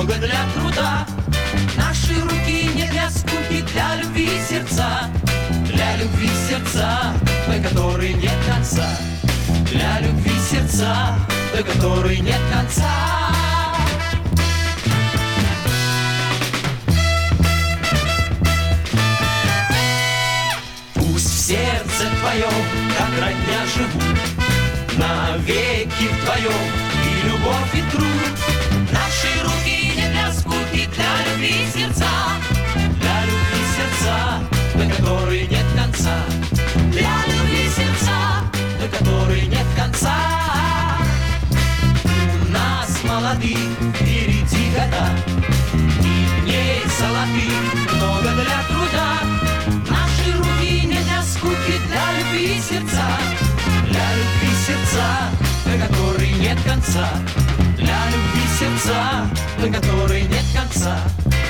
много для труда. Наши руки не для скуки, для любви сердца. Для любви сердца, до которой нет конца. Для любви сердца, до которой нет конца. Пусть в сердце твоем, как родня, живут навеки вдвоем и любовь, и труд. Наши руки не для скуки, для любви сердца. Для любви сердца, до которой нет конца. Для любви сердца, до которой нет конца. У нас молодых впереди года, и дней золотых много для труда. Наши руки не для скуки, для любви сердца. Для любви сердца, до которой нет конца. Для любви сердца, до которой нет конца.